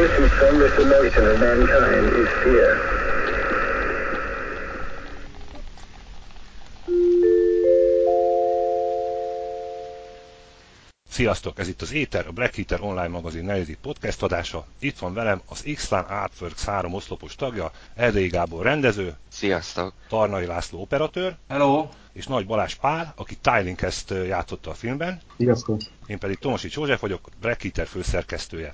deepest and strongest emotion of mankind is fear. Sziasztok! Ez itt az Éter, a Black Hitter online magazin negyedik podcast adása. Itt van velem az X-Lan Artworks 3 oszlopos tagja, Erdélyi Gábor rendező. Sziasztok! Tarnai László operatőr. Hello! És Nagy Balázs Pál, aki Tylinkest játszotta a filmben. Sziasztok! Én pedig Tomasics József vagyok, Black Hitter főszerkesztője.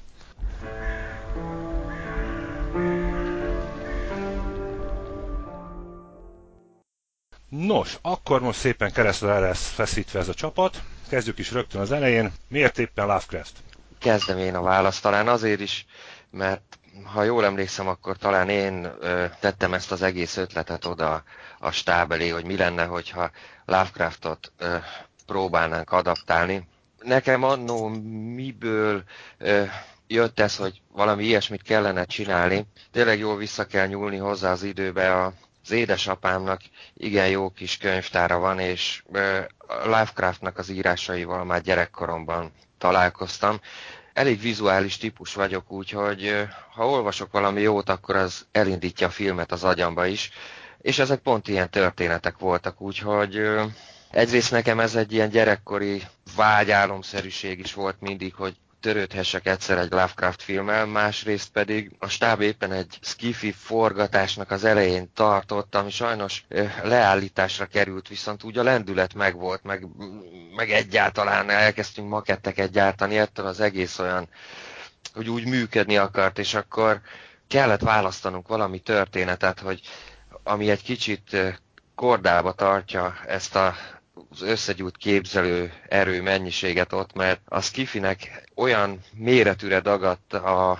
Nos, akkor most szépen keresztre lesz feszítve ez a csapat. Kezdjük is rögtön az elején. Miért éppen Lovecraft? Kezdem én a választ, talán azért is, mert ha jól emlékszem, akkor talán én tettem ezt az egész ötletet oda a stáb elé, hogy mi lenne, hogyha Lovecraftot próbálnánk adaptálni. Nekem annó miből jött ez, hogy valami ilyesmit kellene csinálni. Tényleg jól vissza kell nyúlni hozzá az időbe. Az édesapámnak igen jó kis könyvtára van, és Lovecraftnak az írásaival már gyerekkoromban találkoztam. Elég vizuális típus vagyok, úgyhogy ha olvasok valami jót, akkor az elindítja a filmet az agyamba is, és ezek pont ilyen történetek voltak, úgyhogy egyrészt nekem ez egy ilyen gyerekkori vágyálomszerűség is volt mindig, hogy törődhessek egyszer egy Lovecraft filmmel, másrészt pedig a stáb éppen egy sci-fi forgatásnak az elején tartott, ami sajnos leállításra került, viszont úgy a lendület megvolt, meg egyáltalán elkezdtünk maketteket gyártani, ettől az egész olyan, hogy úgy működni akart, és akkor kellett választanunk valami történetet, hogy ami egy kicsit kordába tartja ezt az összegyújt képzelő erő mennyiséget ott, mert a sci-finek olyan méretűre dagadt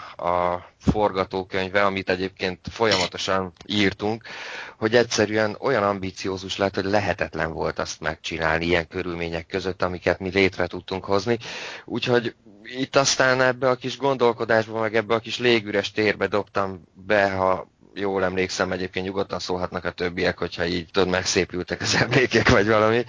a forgatókönyve, amit egyébként folyamatosan írtunk, hogy egyszerűen olyan ambiciózus lett, hogy lehetetlen volt azt megcsinálni ilyen körülmények között, amiket mi létre tudtunk hozni. Úgyhogy itt aztán ebbe a kis gondolkodásba, meg ebbe a kis légüres térbe dobtam be, ha jól emlékszem, egyébként nyugodtan szólhatnak a többiek, hogyha így megszépültek az emlékek, vagy valami.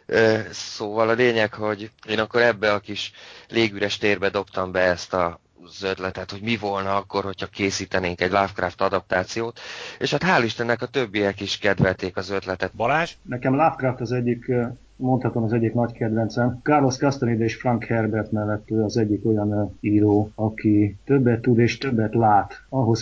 Szóval a lényeg, hogy én akkor ebbe a kis légüres térbe dobtam be ezt az ötletet, hogy mi volna akkor, hogyha készítenénk egy Lovecraft adaptációt, és hát hál' Istennek a többiek is kedvelték az ötletet. Balázs? Nekem Lovecraft az egyik, mondhatom az egyik nagy kedvencem. Carlos Castaneda és Frank Herbert mellett ő az egyik olyan író, aki többet tud és többet lát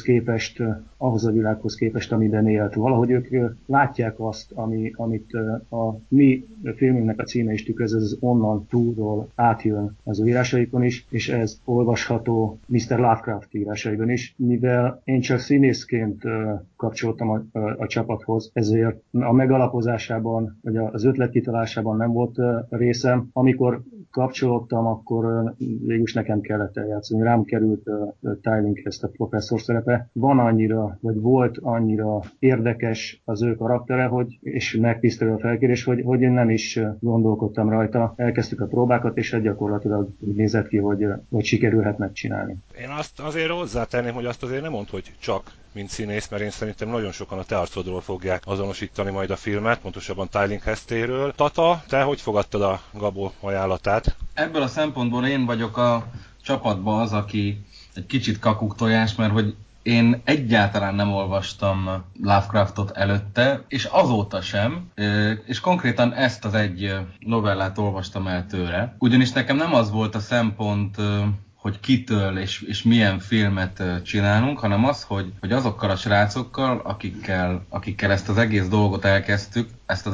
ahhoz a világhoz képest, amiben élt. Valahogy ők látják azt, amit a mi filmünknek a címe is tükröz, ez onnan túlról átjön az ő írásaikon is, és ez olvasható Mr. Lovecraft írásaiban is. Mivel én csak színészként kapcsoltam a csapathoz, ezért a megalapozásában, vagy az ötlet kitalálásában nem volt részem. Amikor kapcsolódtam, akkor végülis nekem kellett eljátszani. Rám került Tylinkest a professzor szerepe. Volt annyira érdekes az ő karaktere, és megtisztelő a felkérés, hogy én nem is gondolkodtam rajta. Elkezdtük a próbákat, és ez gyakorlatilag úgy nézett ki, hogy sikerülhet megcsinálni. Én azt azért hozzátenném, hogy azt azért nem mondd, hogy csak mint színész, mert én szerintem nagyon sokan a te arcodról fogják azonosítani majd a filmet, pontosabban Tylinkestéről. Tata, te hogy fogadtad a Gabó ajánlatát? Ebből a szempontból én vagyok a csapatban az, aki egy kicsit kakuktojás, mert hogy én egyáltalán nem olvastam Lovecraftot előtte, és azóta sem, és konkrétan ezt az egy novellát olvastam el tőle. Ugyanis nekem nem az volt a szempont, hogy kitől és milyen filmet csinálunk, hanem az, hogy azokkal a srácokkal, akikkel ezt az egész dolgot elkezdtük,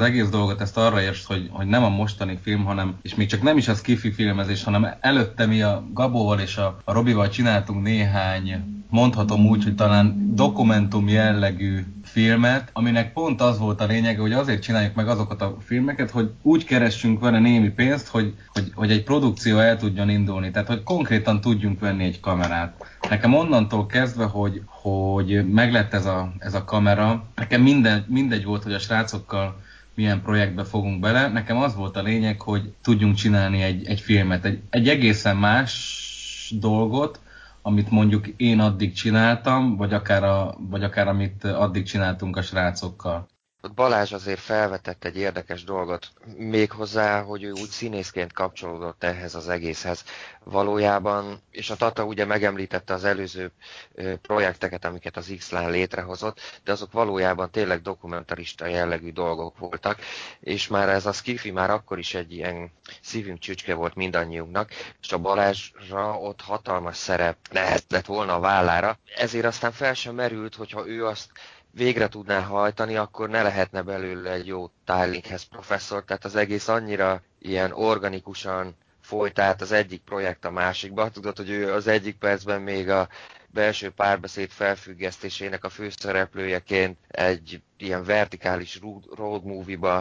ezt arra érsz, hogy nem a mostani film, hanem, és még csak nem is a sci-fi filmezés, hanem előtte mi a Gabóval és a Robival csináltunk néhány, mondhatom úgy, hogy talán dokumentum jellegű filmet, aminek pont az volt a lényege, hogy azért csináljuk meg azokat a filmeket, hogy úgy keressünk vele némi pénzt, hogy egy produkció el tudjon indulni. Tehát, hogy konkrétan tudjunk venni egy kamerát. Nekem onnantól kezdve, hogy meglett ez a kamera, nekem mindegy volt, hogy a srácokkal milyen projektbe fogunk bele. Nekem az volt a lényeg, hogy tudjunk csinálni egy filmet, egy egészen más dolgot, amit mondjuk én addig csináltam, vagy akár amit addig csináltunk a srácokkal. ott Balázs azért felvetett egy érdekes dolgot, méghozzá, hogy ő úgy színészként kapcsolódott ehhez az egészhez valójában, és a Tata ugye megemlítette az előző projekteket, amiket az X-Lán létrehozott, de azok valójában tényleg dokumentarista jellegű dolgok voltak, és már ez a skifi már akkor is egy ilyen szívünk csücske volt mindannyiunknak, és a Balázsra ott hatalmas szerep nehezett volna a vállára, ezért aztán fel sem merült, hogyha ő azt végre tudná hajtani, akkor ne lehetne belőle egy jó Tilinghez professzor, tehát az egész annyira ilyen organikusan folyt át az egyik projekt a másikba. Tudod, hogy ő az egyik percben még a belső párbeszéd felfüggesztésének a főszereplőjeként egy ilyen vertikális road movie-ba,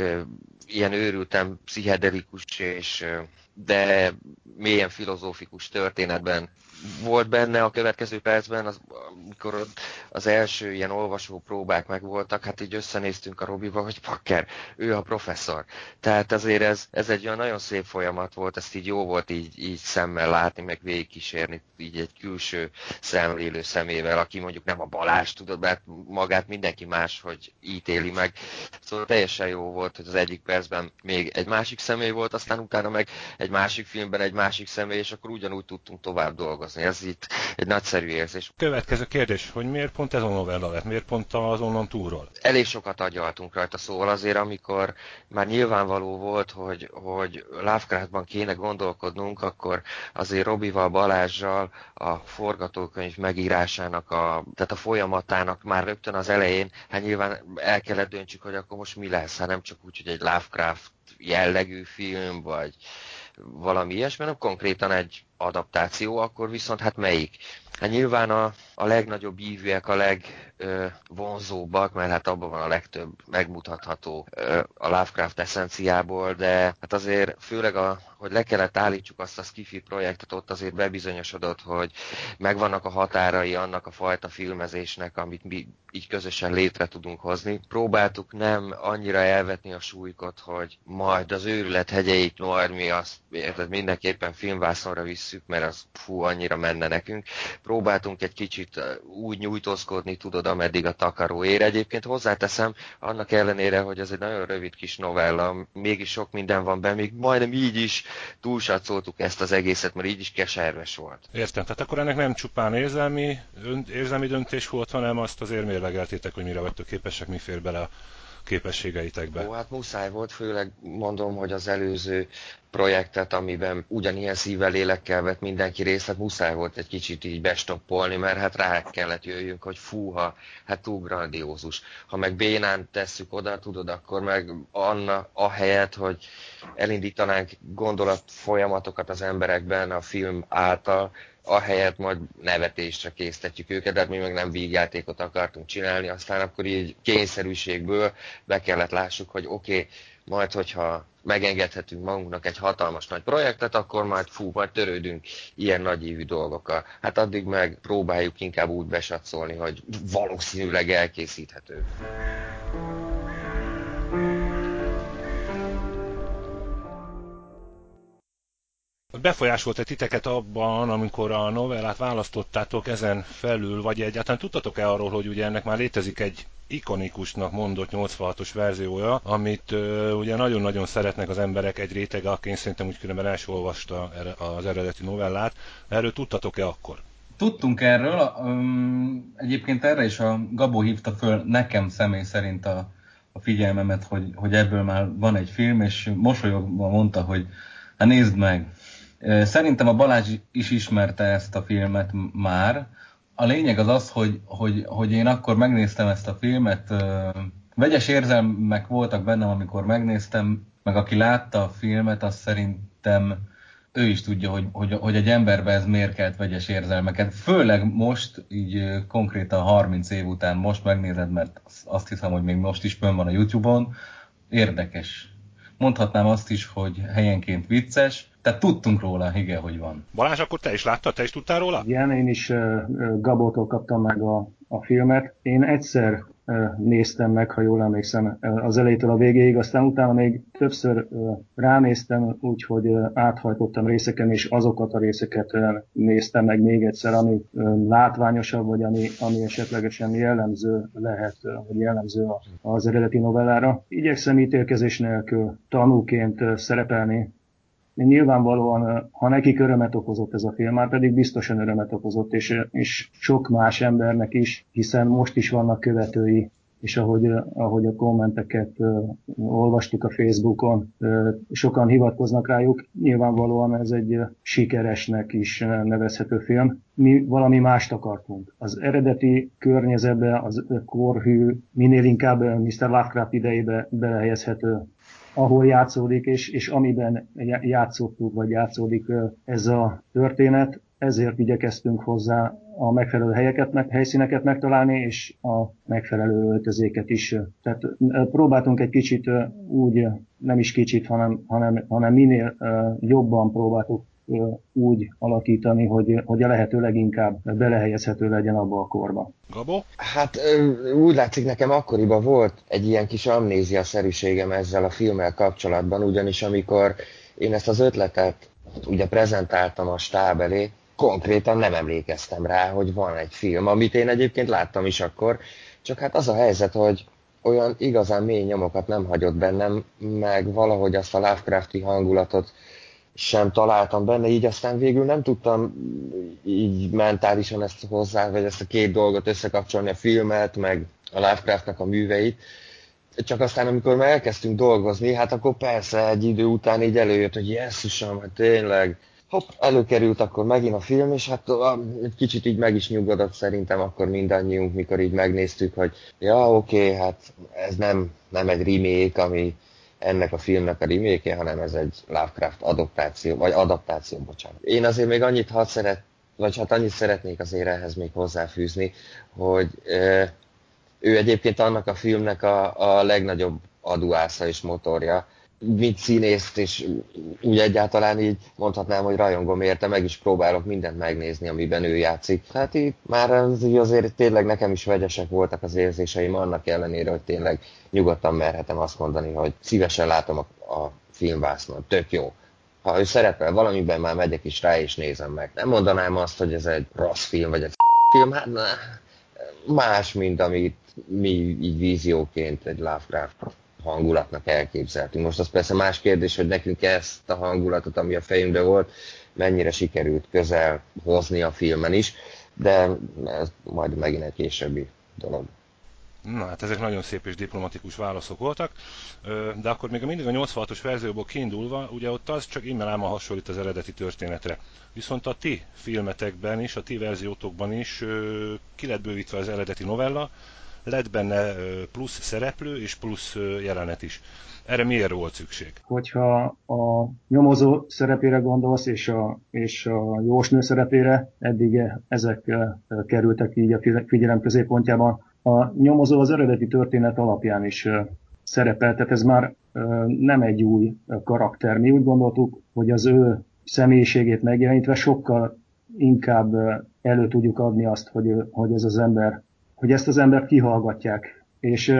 ilyen őrülten pszichedelikus és de mélyen filozófikus történetben volt benne. A következő percben, amikor az első ilyen olvasó próbák megvoltak, hát így összenéztünk a Robival, hogy pakker, ő a professzor. Tehát azért ez egy olyan nagyon szép folyamat volt, ezt így jó volt így szemmel látni, meg végigkísérni így egy külső szemlélő szemével, aki mondjuk nem a Balázs, tudod, mert magát mindenki más, hogy ítéli meg. Szóval teljesen jó volt, hogy az egyik percben még egy másik személy volt, aztán utána meg egy másik filmben egy másik személy, és akkor ugyanúgy tudtunk tovább dolgozni. Ez itt egy nagyszerű érzés. Következő kérdés, hogy miért pont ez a novella lett? Miért pont az Onnan túlról? Elég sokat agyaltunk rajta, szóval azért, amikor már nyilvánvaló volt, hogy Lovecraftban kéne gondolkodnunk, akkor azért Robival, Balázsral a forgatókönyv megírásának, tehát a folyamatának már rögtön az elején, hát nyilván el kellett döntsük, hogy akkor most mi lesz, hát nem csak úgy, hogy egy Lovecraft jellegű film, vagy valami ilyesmi, hanem konkrétan egy adaptáció, akkor viszont hát melyik? Hát nyilván a legnagyobb ívűek, a legvonzóbbak, mert hát abban van a legtöbb megmutatható a Lovecraft eszenciából, de hát azért főleg, hogy le kellett állítsuk azt a skifi projektet, ott azért bebizonyosodott, hogy megvannak a határai annak a fajta filmezésnek, amit mi így közösen létre tudunk hozni. Próbáltuk nem annyira elvetni a súlykot, hogy majd az őrület hegyeit, majd mi azt mindenképpen filmvászonra visszük, mert az annyira menne nekünk. Próbáltunk egy kicsit úgy nyújtózkodni, tudod, ameddig a takaró ér. Egyébként hozzáteszem, annak ellenére, hogy ez egy nagyon rövid kis novella, mégis sok minden van benne, még majdnem így is túlsatszoltuk ezt az egészet, mert így is keserves volt. Értem, tehát akkor ennek nem csupán érzelmi döntés volt, hanem azt azért mérlegeltétek, hogy mire vagytok képesek, mi fér bele a képességeitekbe. Ó, hát muszáj volt, főleg mondom, hogy az előző projektet, amiben ugyanilyen szívvel, lélekkel vett mindenki részt, hát muszáj volt egy kicsit így bestoppolni, mert hát rá kellett jöjjünk, hogy fúha, hát túl grandiózus. Ha meg bénán tesszük oda, tudod, akkor meg ahelyett, hogy elindítanánk gondolatfolyamatokat az emberekben a film által, ahelyett majd nevetésre késztetjük őket, de mi meg nem vígjátékot akartunk csinálni, aztán akkor így kényszerűségből be kellett lássuk, hogy oké, majd hogyha megengedhetünk magunknak egy hatalmas nagy projektet, akkor majd törődünk ilyen nagyívű dolgokkal. Hát addig meg próbáljuk inkább úgy besatszolni, hogy valószínűleg elkészíthető. Befolyásolta titeket abban, amikor a novellát választottátok ezen felül, vagy egyáltalán tudtatok-e arról, hogy ugye ennek már létezik egy ikonikusnak mondott 86-os verziója, amit ugye nagyon-nagyon szeretnek az emberek egy rétege, aki szerintem úgy különben el sem olvasta az eredeti novellát. Erről tudtatok-e akkor? Tudtunk erről, egyébként erre is a Gabó hívta föl nekem személy szerint a figyelmemet, hogy ebből már van egy film, és mosolyogva mondta, hogy hát nézd meg. Szerintem a Balázs is ismerte ezt a filmet már. A lényeg az az, hogy én akkor megnéztem ezt a filmet, vegyes érzelmek voltak bennem, amikor megnéztem, meg aki látta a filmet, az szerintem ő is tudja, hogy egy emberbe ez miért kelt vegyes érzelmeket. Főleg most, így konkrétan 30 év után most megnézed, mert azt hiszem, hogy még most is fönn van a YouTube-on. Érdekes. Mondhatnám azt is, hogy helyenként vicces. Tehát tudtunk róla, igen, hogy van. Balázs, akkor te is láttad? Te is tudtál róla? Igen, én is Gabótól kaptam meg a a filmet. Én egyszer néztem meg, ha jól emlékszem, az elejétől a végéig, aztán utána még többször ránéztem, úgyhogy áthajtottam részeken, és azokat a részeket néztem meg még egyszer, ami látványosabb, vagy ami esetlegesen jellemző lehet, vagy jellemző az eredeti novellára. Igyekszem ítélkezés nélkül tanúként szerepelni. Nyilvánvalóan, ha nekik örömet okozott ez a film, már pedig biztosan örömet okozott, és sok más embernek is, hiszen most is vannak követői, és ahogy a kommenteket olvastuk a Facebookon, sokan hivatkoznak rájuk, nyilvánvalóan ez egy sikeresnek is nevezhető film. Mi valami mást akartunk. Az eredeti környezetbe, az korhű, minél inkább Mr. Lovecraft idejébe belehelyezhető, ahol játszódik, és amiben játszottuk, vagy játszódik ez a történet, ezért igyekeztünk hozzá a megfelelő helyszíneket megtalálni, és a megfelelő öltözéket is. Tehát próbáltunk egy kicsit úgy, nem is kicsit, hanem minél jobban próbáltuk úgy alakítani, hogy a lehető leginkább belehelyezhető legyen abba a korba. Gabó? Hát úgy látszik, nekem akkoriban volt egy ilyen kis amnézia-szerűségem ezzel a filmmel kapcsolatban, ugyanis amikor én ezt az ötletet ugye prezentáltam a stáb elé, konkrétan nem emlékeztem rá, hogy van egy film, amit én egyébként láttam is akkor, csak hát az a helyzet, hogy olyan igazán mély nyomokat nem hagyott bennem, meg valahogy azt a Lovecrafti hangulatot sem találtam benne, így aztán végül nem tudtam így mentálisan ezt hozzá, vagy ezt a két dolgot összekapcsolni, a filmet, meg a Lovecraftnak a műveit. Csak aztán, amikor már elkezdtünk dolgozni, hát akkor persze egy idő után így előjött, hogy jesszusom, hát tényleg, hopp, előkerült akkor megint a film, és hát egy kicsit így meg is nyugodott szerintem akkor mindannyiunk, mikor így megnéztük, hogy ja, oké, hát ez nem egy remake, ami ennek a filmnek a remake-je, hanem ez egy Lovecraft adaptáció, bocsánat. Én azért még annyit annyit szeretnék azért ehhez még hozzáfűzni, hogy ő egyébként annak a filmnek a legnagyobb aduásza és motorja, mint színészt, és úgy egyáltalán így mondhatnám, hogy rajongom érte, meg is próbálok mindent megnézni, amiben ő játszik. Tehát így már azért tényleg nekem is vegyesek voltak az érzéseim, annak ellenére, hogy tényleg nyugodtan merhetem azt mondani, hogy szívesen látom a filmvásznon, tök jó. Ha ő szerepel valamiben, már megyek is rá és nézem meg. Nem mondanám azt, hogy ez egy rossz film, vagy egy film, hát más, mint amit mi így vízióként egy Lovecraft hangulatnak elképzeltünk. Most az persze más kérdés, hogy nekünk ezt a hangulatot, ami a fejünkben volt, mennyire sikerült közel hozni a filmen is, de ez majd megint egy későbbi dolog. Na hát ezek nagyon szép és diplomatikus válaszok voltak, de akkor még mindig a 86-os verzióból kiindulva, ugye ott az csak immelám hasonlít az eredeti történetre. Viszont a ti filmetekben is, a ti verziótokban is ki lett bővítve az eredeti novella, lett benne plusz szereplő és plusz jelenet is. Erre miért volt szükség? Hogyha a nyomozó szerepére gondolsz, és a jósnő szerepére, eddig ezek kerültek így a figyelem középpontjában. A nyomozó az eredeti történet alapján is szerepel, tehát ez már nem egy új karakter. Mi úgy gondoltuk, hogy az ő személyiségét megjelenítve sokkal inkább elő tudjuk adni azt, hogy ez az ember, hogy ezt az embert kihallgatják. És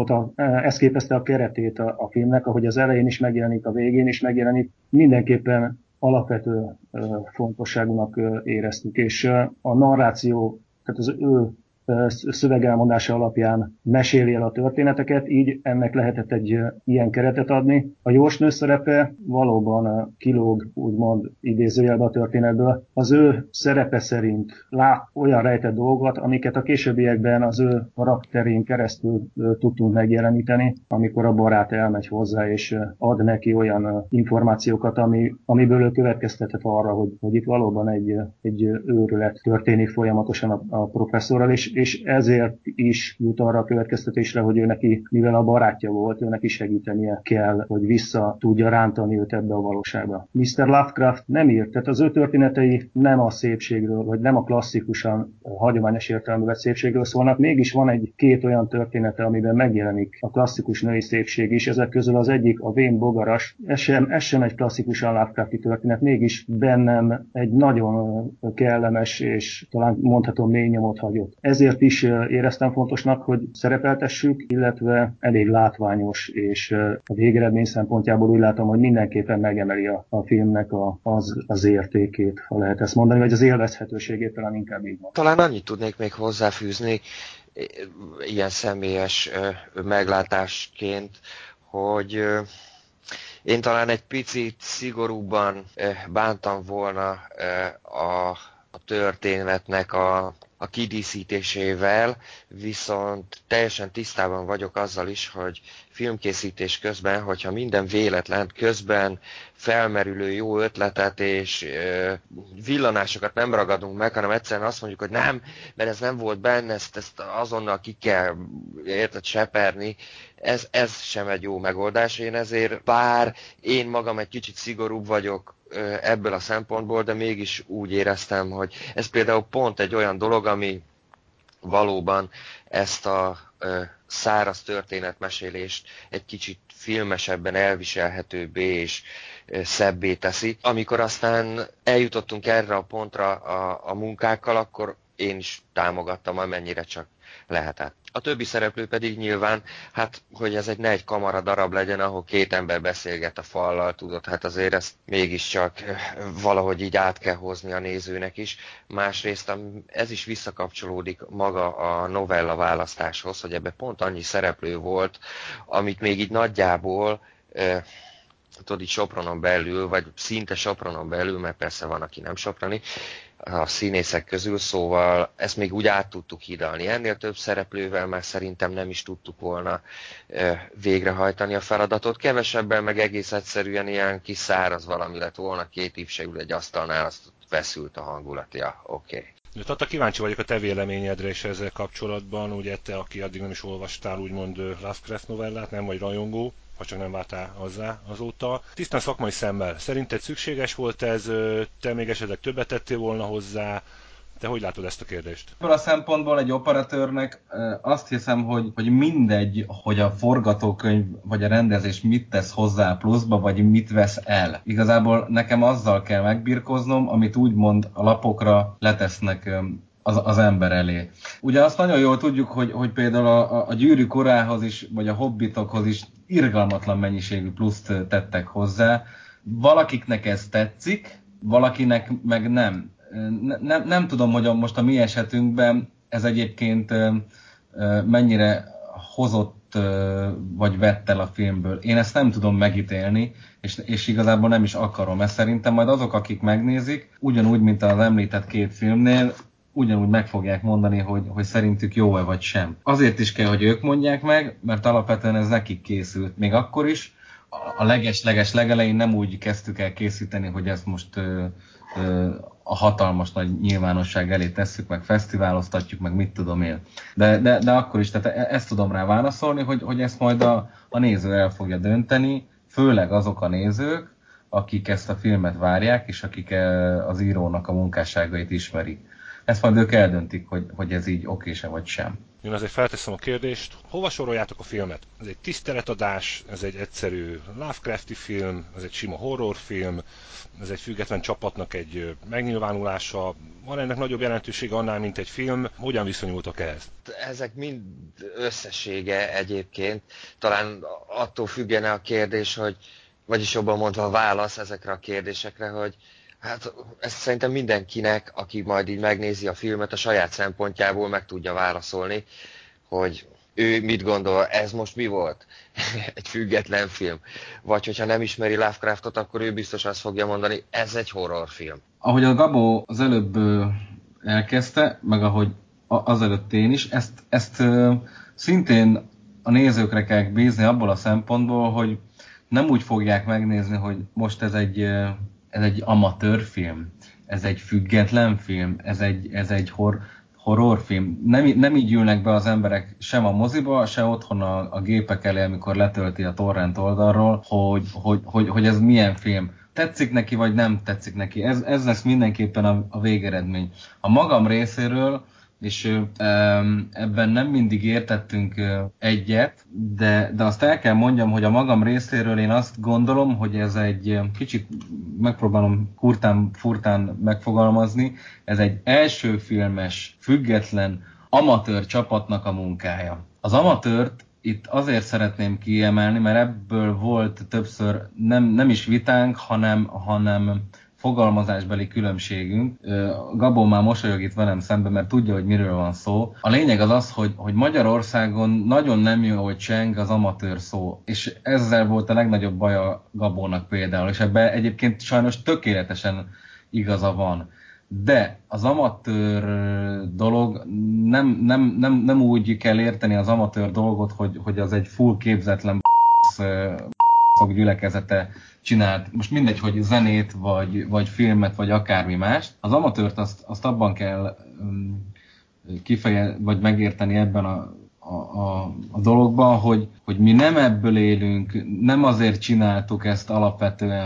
ez képezte a keretét a filmnek, ahogy az elején is megjelenik, a végén is megjelenik. Mindenképpen alapvető fontosságúnak éreztük, és a narráció, tehát az ő szövegelmondása alapján meséli el a történeteket, így ennek lehetett egy ilyen keretet adni. A jósnő szerepe valóban kilóg, úgymond idézőjelben a történetből. Az ő szerepe szerint lát olyan rejtett dolgokat, amiket a későbbiekben az ő karakterén keresztül tudtunk megjeleníteni, amikor a barát elmegy hozzá és ad neki olyan információkat, amiből ő következtetett arra, hogy itt valóban egy őrület történik folyamatosan a professzorral, és ezért is jut arra a következtetésre, hogy ő neki, mivel a barátja volt, ő neki segítenie kell, hogy vissza tudja rántani őt ebbe a valóságba. Mr. Lovecraft nem írt, tehát az ő történetei nem a szépségről, vagy nem a klasszikusan hagyományos értelemben vett szépségről szólnak, mégis van két olyan története, amiben megjelenik a klasszikus női szépség is. Ezek közül az egyik a vén bogaras, ez sem egy klasszikusan Lovecrafti történet, mégis bennem egy nagyon kellemes és talán mondhatom mély nyomot hagyott. Ez ezért is éreztem fontosnak, hogy szerepeltessük, illetve elég látványos, és a végeredmény szempontjából úgy látom, hogy mindenképpen megemeli a filmnek az értékét, ha lehet ezt mondani, vagy az élvezhetőségét, talán inkább így van. Talán annyit tudnék még hozzáfűzni, ilyen személyes meglátásként, hogy én talán egy picit szigorúbban bántam volna a történetnek a kidíszítésével, viszont teljesen tisztában vagyok azzal is, hogy filmkészítés közben, hogyha minden véletlen közben felmerülő jó ötletet és villanásokat nem ragadunk meg, hanem egyszerűen azt mondjuk, hogy nem, mert ez nem volt benne, ezt azonnal ki kell seperni, ez sem egy jó megoldás. Én ezért, bár én magam egy kicsit szigorúbb vagyok ebből a szempontból, de mégis úgy éreztem, hogy ez például pont egy olyan dolog, ami valóban ezt a száraz történetmesélést egy kicsit filmesebben elviselhetőbbé és szebbé teszi. Amikor aztán eljutottunk erre a pontra a munkákkal, akkor én is támogattam, amennyire csak lehetett. A többi szereplő pedig nyilván, hát, hogy ez ne egy kamara darab legyen, ahol két ember beszélget a fallal, tudod, hát azért ezt mégiscsak valahogy így át kell hozni a nézőnek is. Másrészt ez is visszakapcsolódik maga a novella választáshoz, hogy ebbe pont annyi szereplő volt, amit még így nagyjából tudod, így Sopronon belül, vagy szinte Sopronon belül, mert persze van, aki nem soproni, a színészek közül, szóval ezt még úgy át tudtuk hidalni. Ennél több szereplővel már szerintem nem is tudtuk volna végrehajtani a feladatot. Kevesebben meg egész egyszerűen ilyen kis száraz valami lett volna, két ifse ül egy asztalnál, azt feszült a hangulat. Ja, oké. Tata, kíváncsi vagyok a te véleményedre és ezzel kapcsolatban, ugye te, aki addig nem is olvastál úgymond Lovecraft novellát, nem vagy rajongó, ha csak nem váltál hozzá azóta. Tisztán szakmai szemmel, szerinted szükséges volt ez, te még esetleg többet tettél volna hozzá, te hogy látod ezt a kérdést? Ebből a szempontból egy operatőrnek azt hiszem, hogy mindegy, hogy a forgatókönyv vagy a rendezés mit tesz hozzá pluszba, vagy mit vesz el. Igazából nekem azzal kell megbirkóznom, amit úgymond a lapokra letesznek az ember elé. Ugye azt nagyon jól tudjuk, hogy például a Gyűrűk urához is, vagy a Hobbitokhoz is irgalmatlan mennyiségű pluszt tettek hozzá. Valakiknek ez tetszik, valakinek meg nem. Nem tudom, hogy most a mi esetünkben ez egyébként mennyire hozott vagy vett el a filmből. Én ezt nem tudom megítélni, és igazából nem is akarom. Ezt szerintem majd azok, akik megnézik, ugyanúgy, mint az említett két filmnél, ugyanúgy meg fogják mondani, hogy szerintük jó-e vagy sem. Azért is kell, hogy ők mondják meg, mert alapvetően ez nekik készült. Még akkor is a leges legelején nem úgy kezdtük el készíteni, hogy ezt most a hatalmas nagy nyilvánosság elé tesszük, meg fesztiváloztatjuk, meg mit tudom én. De akkor is, tehát ezt tudom rá válaszolni, hogy ezt majd a néző el fogja dönteni, főleg azok a nézők, akik ezt a filmet várják, és akik az írónak a munkásságait ismerik. Ezt majd ők eldöntik, hogy ez így okés-e vagy sem. Én azért felteszem a kérdést, hova soroljátok a filmet? Ez egy tiszteletadás, ez egy egyszerű Lovecrafti film, ez egy sima horrorfilm, ez egy független csapatnak egy megnyilvánulása, van ennek nagyobb jelentősége annál, mint egy film, hogyan viszonyultok ehhez? Ezek mind összessége egyébként, talán attól függene a kérdés, hogy, vagyis jobban mondva a válasz ezekre a kérdésekre, hogy hát ezt szerintem mindenkinek, aki majd így megnézi a filmet, a saját szempontjából meg tudja válaszolni, hogy ő mit gondol, ez most mi volt? Egy független film. Vagy hogyha nem ismeri Lovecraftot, akkor ő biztos azt fogja mondani, ez egy horrorfilm. Ahogy a Gabó az előbb elkezdte, meg ahogy azelőtt én is, ezt szintén a nézőkre kell bízni abból a szempontból, hogy nem úgy fogják megnézni, hogy most ez egy amatőrfilm, ez egy független film, ez egy horrorfilm. Nem így ülnek be az emberek sem a moziba, se otthon a gépek elé, amikor letölti a torrent oldalról, hogy ez milyen film. Tetszik neki, vagy nem tetszik neki. Ez lesz mindenképpen a végeredmény. A magam részéről, és ebben nem mindig értettünk egyet, de azt el kell mondjam, hogy a magam részéről én azt gondolom, hogy ez egy kicsit, megpróbálom furtán megfogalmazni, ez egy elsőfilmes, független amatőr csapatnak a munkája. Az amatőrt itt azért szeretném kiemelni, mert ebből volt többször nem is vitánk, hanem fogalmazásbeli különbségünk. Gabó már mosolyog itt velem szemben, mert tudja, hogy miről van szó. A lényeg az, hogy Magyarországon nagyon nem jó, hogy cseng az amatőr szó, és ezzel volt a legnagyobb baja Gabónak például, és ebben egyébként sajnos tökéletesen igaza van. De az amatőr dolog nem úgy kell érteni az amatőr dolgot, hogy az egy full képzetlen gyülekezete csinált, most mindegy, hogy zenét, vagy filmet, vagy akármi mást. Az amatőrt azt abban kell vagy megérteni ebben a dologban, hogy mi nem ebből élünk, nem azért csináltuk ezt alapvetően,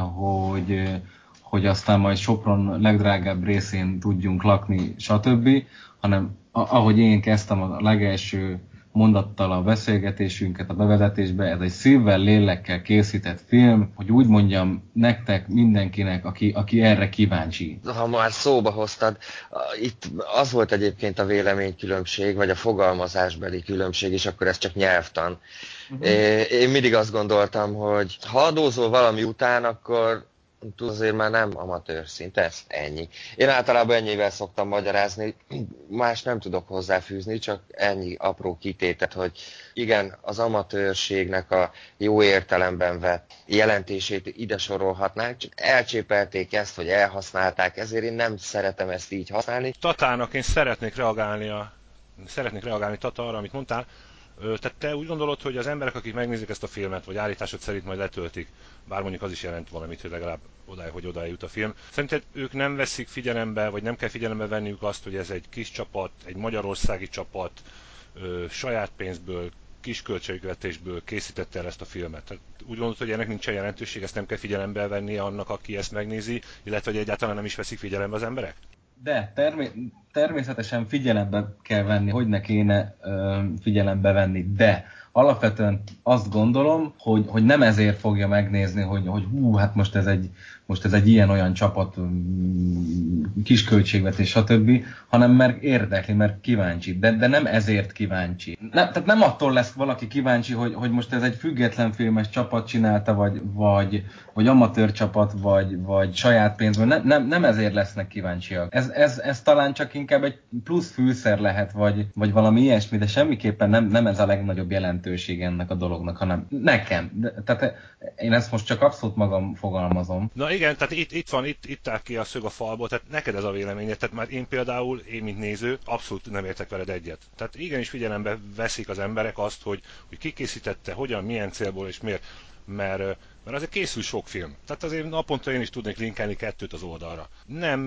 hogy aztán majd Sopron legdrágább részén tudjunk lakni, stb., hanem ahogy én kezdtem a legelső mondattal a beszélgetésünket a bevezetésbe, ez egy szívvel, lélekkel készített film, hogy úgy mondjam nektek, mindenkinek, aki erre kíváncsi. Ha már szóba hoztad, itt az volt egyébként a véleménykülönbség, vagy a fogalmazásbeli különbség, és akkor ez csak nyelvtan. Én mindig azt gondoltam, hogy ha adózol valami után, akkor azért már nem amatőr szint, ez ennyi. Én általában ennyivel szoktam magyarázni, más nem tudok hozzáfűzni, csak ennyi apró kitétet, hogy igen, az amatőrségnek a jó értelemben vett jelentését ide sorolhatnánk, csak elcsépelték ezt, vagy elhasználták, ezért én nem szeretem ezt így használni. Tatának én szeretnék reagálni Tata arra, amit mondtál. Tehát te úgy gondolod, hogy az emberek, akik megnézik ezt a filmet, vagy állításod szerint majd letöltik, bár mondjuk az is jelent valamit, hogy legalább odáig jut a film. Szerinted ők nem veszik figyelembe, vagy nem kell figyelembe venniük azt, hogy ez egy kis csapat, egy magyarországi csapat, saját pénzből, kis költségvetésből készítette el ezt a filmet. Tehát úgy gondolod, hogy ennek nincsen jelentőség, ezt nem kell figyelembe venni annak, aki ezt megnézi, illetve hogy egyáltalán nem is veszik figyelembe az emberek? De természetesen figyelembe kell venni, hogy ne kéne figyelembe venni, de alapvetően azt gondolom, hogy nem ezért fogja megnézni, hogy hát most ez egy ilyen-olyan csapat, kis költségvetés, stb., hanem mert érdekli, mert kíváncsi, de nem ezért kíváncsi. Tehát nem attól lesz valaki kíváncsi, hogy most ez egy független filmes csapat csinálta, vagy amatőr csapat, vagy saját pénzből, nem ezért lesznek kíváncsiak. Ez talán csak inkább egy plusz fűszer lehet, vagy valami ilyesmi, de semmiképpen nem ez a legnagyobb jelentőség ennek a dolognak, hanem nekem. Tehát én ezt most csak abszolút magam fogalmazom. Na igen, tehát itt áll ki a szög a falból, tehát neked ez a véleményed, tehát már én mint néző abszolút nem értek veled egyet. Tehát igenis figyelembe veszik az emberek azt, hogy ki készítette, hogyan, milyen célból és miért, mert azért készül sok film. Tehát azért naponta én is tudnék linkelni 2 az oldalra. Nem,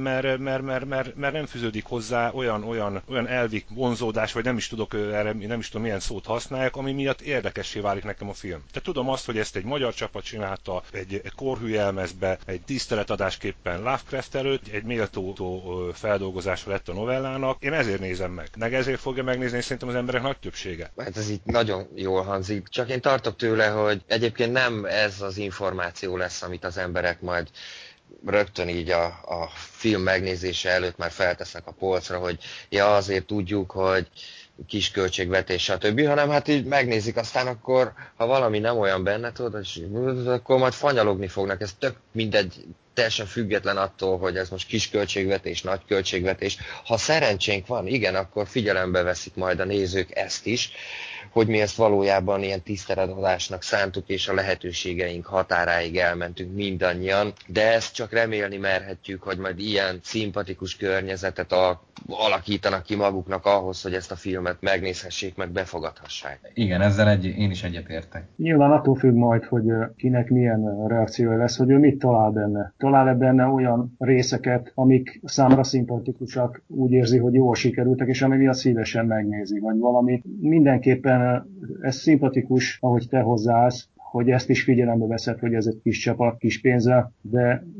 mert nem fűződik hozzá olyan elvi vonzódás, vagy nem is tudom milyen szót használják, ami miatt érdekessé válik nekem a film. Tehát tudom azt, hogy ezt egy magyar csapat csinálta, egy korhű jelmezbe, egy tiszteletadásképpen Lovecraft előtt, egy méltó feldolgozása lett a novellának. Én ezért nézem meg ezért fogja megnézni, és szerintem az emberek nagy többsége. Hát ez így nagyon jól hangzik, csak én tartok tőle, hogy egyébként nem ez az információ lesz, amit az emberek majd rögtön így a film megnézése előtt már feltesznek a polcra, hogy ja, azért tudjuk, hogy kis költségvetés, stb., hanem hát így megnézik, aztán akkor, ha valami nem olyan benne, tudod, akkor majd fanyalogni fognak, ez tök mindegy, teljesen független attól, hogy ez most kis költségvetés, nagy költségvetés. Ha szerencsénk van, igen, akkor figyelembe veszik majd a nézők ezt is, hogy mi ezt valójában ilyen tiszteletadásnak szántuk, és a lehetőségeink határáig elmentünk mindannyian, de ezt csak remélni merhetjük, hogy majd ilyen szimpatikus környezetet alakítanak ki maguknak ahhoz, hogy ezt a filmet megnézhessék, meg befogadhassák. Igen, ezzel én is egyetértek. Nyilván attól függ majd, hogy kinek milyen reakciója lesz, hogy ő mit talál benne. Talál-e benne olyan részeket, amik számra szimpatikusak, úgy érzi, hogy jól sikerültek, és ami miatt szívesen megnézi, vagy valami. Mindenképpen ez szimpatikus, ahogy te hozzáállsz, hogy ezt is figyelembe veszed, hogy ez egy kis csapat, kis pénzzel, de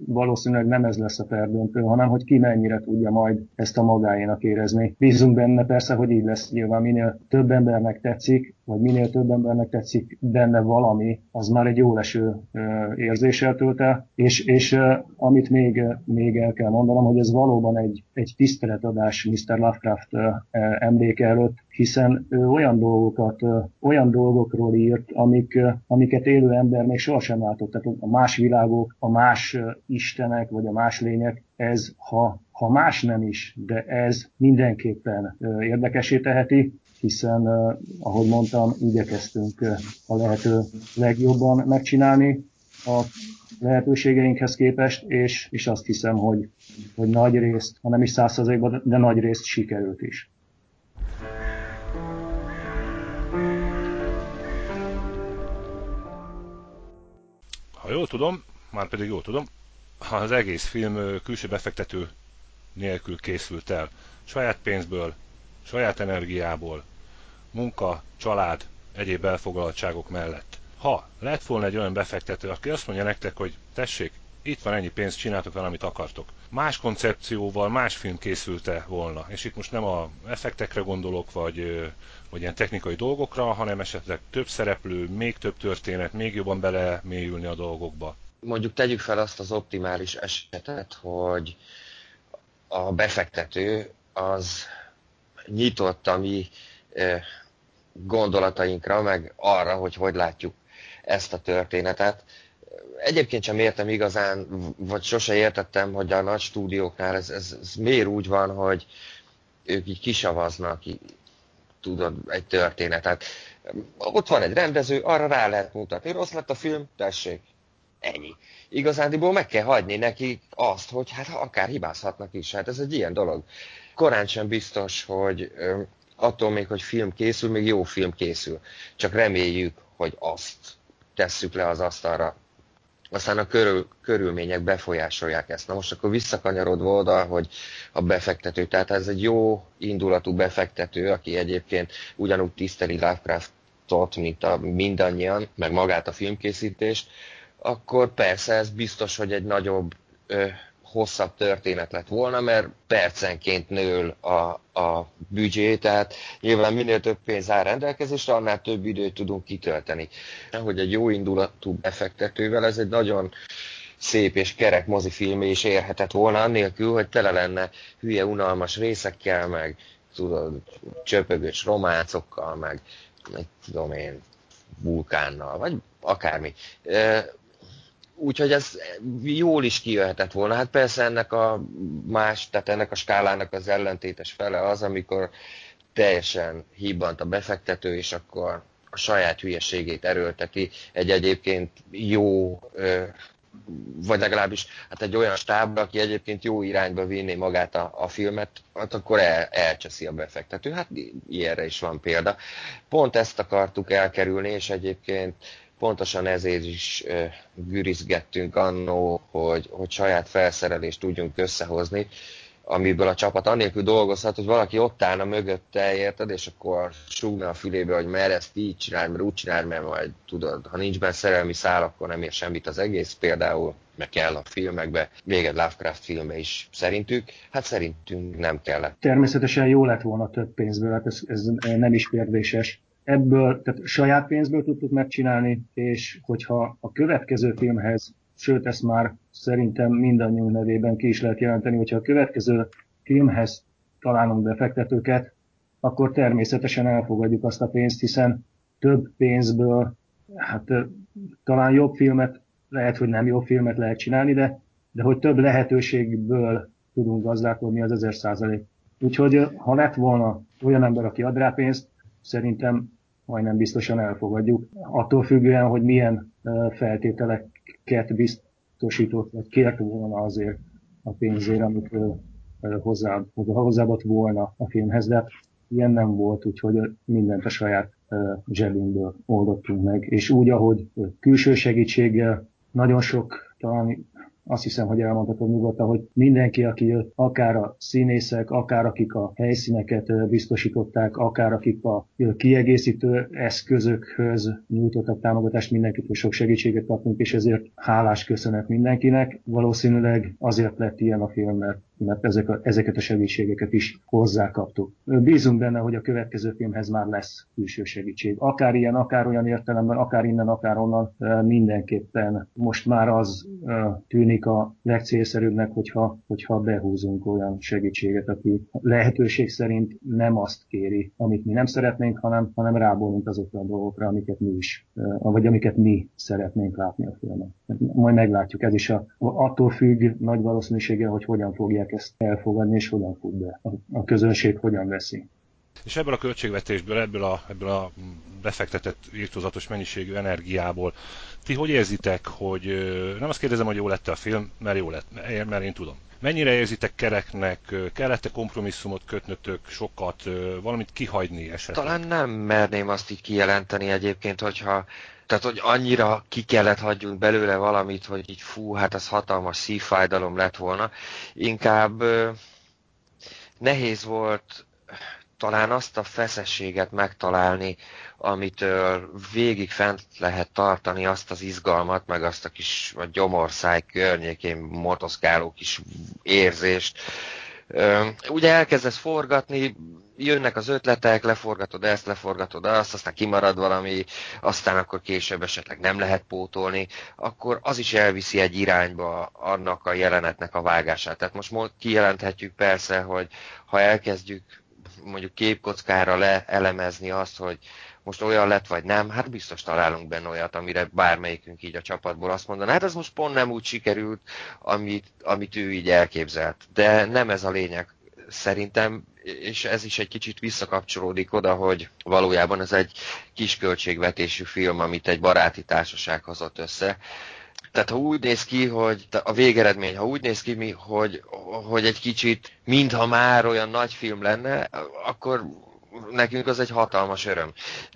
valószínűleg nem ez lesz a perdöntő, hanem hogy ki mennyire tudja majd ezt a magáénak érezni. Bízunk benne persze, hogy így lesz. Nyilván minél több embernek tetszik, vagy minél több embernek tetszik benne valami, az már egy jó leső érzéssel tölt el. És amit még el kell mondanom, hogy ez valóban egy tiszteletadás Mr. Lovecraft emléke előtt, hiszen ő olyan dolgokról írt, amiket élő ember még sohasem látott. Tehát a más világok, a más istenek, vagy a más lények, ez, ha más nem is, de ez mindenképpen érdekessé teheti, hiszen, ahogy mondtam, igyekeztünk a lehető legjobban megcsinálni a lehetőségeinkhez képest, és azt hiszem, hogy nagy részt, ha nem is 100%-ban, de nagy részt sikerült is. Ha jól tudom, már pedig jól tudom, ha az egész film külső befektető nélkül készült el, saját pénzből, saját energiából, munka, család, egyéb elfoglaltságok mellett. Ha lett volna egy olyan befektető, aki azt mondja nektek, hogy tessék, itt van ennyi pénzt, csináltok vele, amit akartok. Más koncepcióval, más film készülte volna. És itt most nem a effektekre gondolok, vagy ilyen technikai dolgokra, hanem esetleg több szereplő, még több történet, még jobban belemélyülni a dolgokba. Mondjuk tegyük fel azt az optimális esetet, hogy a befektető az nyitott a mi gondolatainkra, meg arra, hogy látjuk ezt a történetet. Egyébként sem értem igazán, vagy sose értettem, hogy a nagy stúdióknál ez miért úgy van, hogy ők így kisavaznak, tudod, egy történetet. Ott van egy rendező, arra rá lehet mutatni. Rossz lett a film, tessék. Ennyi. Igazándiból meg kell hagyni neki azt, hogy hát akár hibázhatnak is. Hát ez egy ilyen dolog. Korán sem biztos, hogy attól még, hogy film készül, még jó film készül. Csak reméljük, hogy azt tesszük le az asztalra. Aztán a körülmények befolyásolják ezt. Na most akkor visszakanyarodva oda, hogy a befektető, tehát ez egy jó indulatú befektető, aki egyébként ugyanúgy tiszteli Lovecraftot, mint mindannyian, meg magát a filmkészítést, akkor persze ez biztos, hogy egy nagyobb, hosszabb történet lett volna, mert percenként nől a büdzsé, tehát nyilván minél több pénz áll rendelkezésre, annál több időt tudunk kitölteni. Hogy egy jó indulatú befektetővel ez egy nagyon szép és kerek mozifilmé is érhetett volna, annélkül, hogy tele lenne hülye, unalmas részekkel, meg tudod, csöpögős románcokkal, meg tudom én, vulkánnal, vagy akármi. Úgyhogy ez jól is kijöhetett volna. Hát persze ennek a skálának az ellentétes fele az, amikor teljesen hibbant a befektető, és akkor a saját hülyeségét erőlteti egy egyébként jó, vagy legalábbis hát egy olyan stábra, aki egyébként jó irányba vinné magát a filmet, hát akkor elcseszi a befektető. Hát ilyenre is van példa. Pont ezt akartuk elkerülni, és egyébként pontosan ezért is gürizgettünk annó, hogy saját felszerelést tudjunk összehozni, amiből a csapat annélkül dolgozhat, hogy valaki ott állna mögötte, érted, és akkor súgna a fülébe, hogy mert ezt így csinálj, mert úgy csinálj, mert majd tudod, ha nincs benne szerelmi szál, akkor nem ér semmit az egész, például meg kell a filmekbe, még egy Lovecraft filmbe is szerintük, hát szerintünk nem kellett. Természetesen jó lett volna több pénzből, hát ez nem is kérdéses. Ebből, tehát saját pénzből tudtuk megcsinálni, és hogyha a következő filmhez, sőt ezt már szerintem mindannyiunk nevében ki is lehet jelenteni, hogyha a következő filmhez találunk befektetőket, akkor természetesen elfogadjuk azt a pénzt, hiszen több pénzből, hát talán jobb filmet, lehet, hogy nem jobb filmet lehet csinálni, de hogy több lehetőségből tudunk gazdálkodni, az 1000%. Úgyhogy ha lett volna olyan ember, aki ad rá pénzt, szerintem majdnem biztosan elfogadjuk. Attól függően, hogy milyen feltételeket biztosított, vagy kért volna azért a pénzért, amit hozzáadott volna a filmhez, de ilyen nem volt, úgyhogy mindent a saját zsebünkből oldottunk meg. És úgy, ahogy külső segítséggel, nagyon sok, talán azt hiszem, hogy elmondhatod nyugodtan, hogy mindenki, aki jött, akár a színészek, akár akik a helyszíneket biztosították, akár akik a kiegészítő eszközökhöz nyújtottak támogatást, mindenkitől sok segítséget kaptunk, és ezért hálás köszönet mindenkinek. Valószínűleg azért lett ilyen a film, mert ezeket a segítségeket is hozzákaptuk. Bízunk benne, hogy a következő filmhez már lesz külső segítség. Akár ilyen, akár olyan értelemben, akár innen, akár onnan, mindenképpen most már az tűnik a legcélszerűbbnek, hogyha behúzunk olyan segítséget, aki lehetőség szerint nem azt kéri, amit mi nem szeretnénk, hanem rábólunk azokra a dolgokra, amiket mi is, vagy amiket mi szeretnénk látni a filmen. Majd meglátjuk, ez is attól függ nagy valószínűséggel, hogy hogyan fogják ezt elfogadni, és hogyan fut be. A közönség hogyan veszi. És ebből a költségvetésből, ebből a befektetett irtózatos mennyiségű energiából, ti hogy érzitek, hogy nem azt kérdezem, hogy jó lett a film, mert jó lett, mert én tudom. Mennyire érzitek kereknek, kellett-e kompromisszumot kötnötök, sokat, valamit kihagyni esetleg? Talán nem merném azt így kijelenteni egyébként, tehát, hogy annyira ki kellett hagyjunk belőle valamit, hogy így fú, hát ez hatalmas szívfájdalom lett volna. Inkább nehéz volt talán azt a feszességet megtalálni, amitől végig fent lehet tartani azt az izgalmat, meg azt a kis a gyomorszáj környékén motoszkáló kis érzést. Ugye elkezdesz forgatni, jönnek az ötletek, leforgatod ezt, leforgatod azt, aztán kimarad valami, aztán akkor később esetleg nem lehet pótolni, akkor az is elviszi egy irányba annak a jelenetnek a vágását. Tehát most kijelenthetjük persze, hogy ha elkezdjük mondjuk képkockára leelemezni azt, hogy most olyan lett vagy nem, hát biztos találunk benne olyat, amire bármelyikünk így a csapatból azt mondaná, hát ez most pont nem úgy sikerült, amit ő így elképzelt. De nem ez a lényeg szerintem, és ez is egy kicsit visszakapcsolódik oda, hogy valójában ez egy kis költségvetésű film, amit egy baráti társaság hozott össze. Tehát ha úgy néz ki, hogy a végeredmény, ha úgy néz ki, hogy egy kicsit, mintha már olyan nagy film lenne, akkor nekünk az egy hatalmas öröm.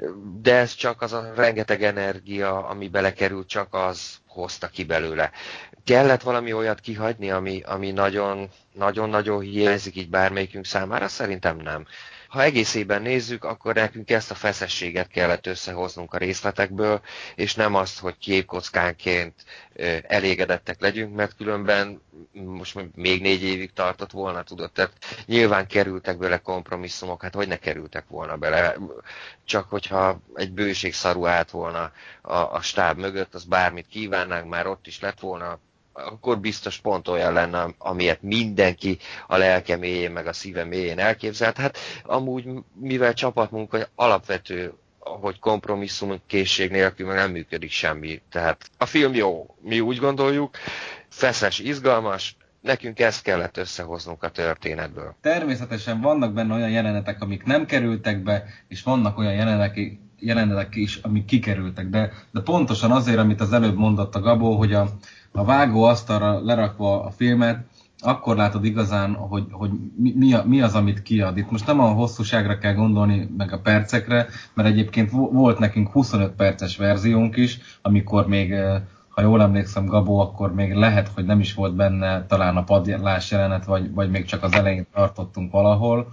De ez csak az a rengeteg energia, ami belekerült, csak az hozta ki belőle. Kellett valami olyat kihagyni, ami nagyon-nagyon hiányzik így bármelyikünk számára? Szerintem nem. Ha egészében nézzük, akkor nekünk ezt a feszességet kellett összehoznunk a részletekből, és nem azt, hogy képkockánként elégedettek legyünk, mert különben most még 4 évig tartott volna, tudod, tehát nyilván kerültek bele kompromisszumok, hát hogy ne kerültek volna bele, csak hogyha egy bőség szaru állt volna a stáb mögött, az bármit kívánnánk, már ott is lett volna, akkor biztos pont olyan lenne, amilyet mindenki a lelke mélyén, meg a szíve mélyén elképzelt. Hát amúgy, mivel csapatmunka alapvető, hogy kompromisszumkészség nélkül meg nem működik semmi. Tehát a film jó, mi úgy gondoljuk, feszes, izgalmas, nekünk ezt kellett összehoznunk a történetből. Természetesen vannak benne olyan jelenetek, amik nem kerültek be, és vannak olyan jelenetek is, amik kikerültek. De pontosan azért, amit az előbb mondott a Gabó, hogy a vágóasztalra lerakva a filmet, akkor látod igazán, hogy mi az, amit kiad. Itt most nem a hosszúságra kell gondolni, meg a percekre, mert egyébként volt nekünk 25 perces verziónk is, amikor még, ha jól emlékszem, Gabó, akkor még lehet, hogy nem is volt benne talán a padlás jelenet, vagy még csak az elején tartottunk valahol,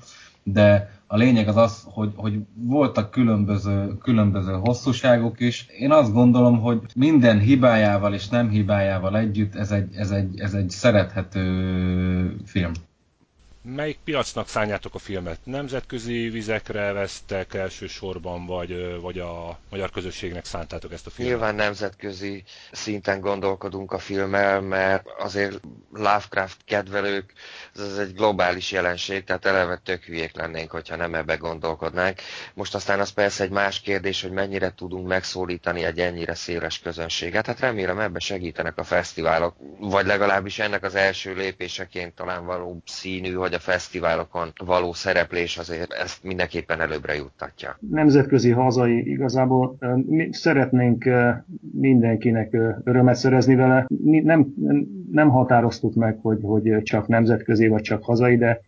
de a lényeg az, hogy voltak különböző hosszúságok is. Én azt gondolom, hogy minden hibájával és nem hibájával együtt ez egy szerethető film. Melyik piacnak szánjátok a filmet? Nemzetközi vizekre vesztek elsősorban, vagy a magyar közösségnek szántátok ezt a filmet? Nyilván nemzetközi szinten gondolkodunk a filmmel, mert azért Lovecraft kedvelők, ez egy globális jelenség, tehát eleve tök hülyék lennénk, hogyha nem ebbe gondolkodnánk. Most aztán az persze egy más kérdés, hogy mennyire tudunk megszólítani egy ennyire széles közönséget. Hát remélem ebbe segítenek a fesztiválok, vagy legalábbis ennek az első lépéseként talán való színű, hogy vagy a fesztiválokon való szereplés azért ezt mindenképpen előbbre juttatja. Nemzetközi, hazai, igazából szeretnénk mindenkinek örömet szerezni vele. Nem határoztuk meg, hogy csak nemzetközi vagy csak hazai, de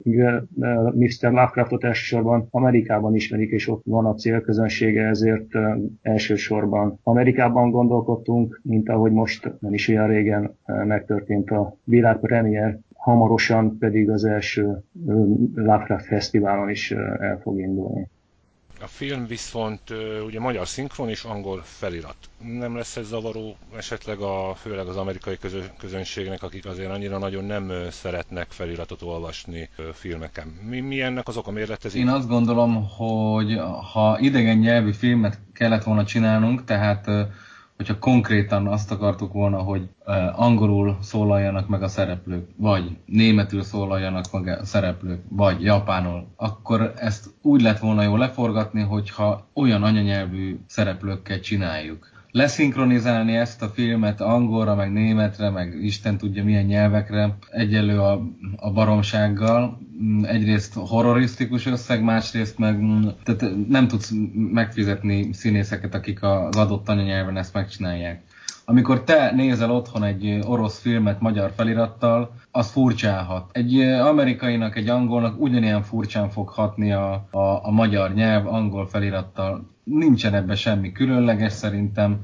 Mr. Lovecraftot elsősorban Amerikában ismerik, és ott van a célközönsége, ezért elsősorban Amerikában gondolkodtunk, mint ahogy most nem is olyan régen megtörtént a világpremiér, hamarosan pedig az első Lovecraft Fesztiválon is el fog indulni. A film viszont ugye magyar szinkron és angol felirat. Nem lesz ez zavaró esetleg főleg az amerikai közönségnek, akik azért annyira nagyon nem szeretnek feliratot olvasni filmeken. Mi ennek az oka, miért lett ez így? Én azt gondolom, hogy ha idegen nyelvű filmet kellett volna csinálnunk, tehát hogyha konkrétan azt akartuk volna, hogy angolul szólaljanak meg a szereplők, vagy németül szólaljanak meg a szereplők, vagy japánul, akkor ezt úgy lett volna jó leforgatni, hogyha olyan anyanyelvű szereplőkkel csináljuk. Leszinkronizálni ezt a filmet angolra, meg németre, meg Isten tudja milyen nyelvekre, egyelő a baromsággal. Egyrészt horrorisztikus összeg, másrészt meg tehát nem tudsz megfizetni színészeket, akik az adott anyanyelven ezt megcsinálják. Amikor te nézel otthon egy orosz filmet magyar felirattal, az furcsálhat. Egy amerikainak, egy angolnak ugyanilyen furcsán fog hatni a magyar nyelv angol felirattal. Nincsen ebben semmi különleges szerintem.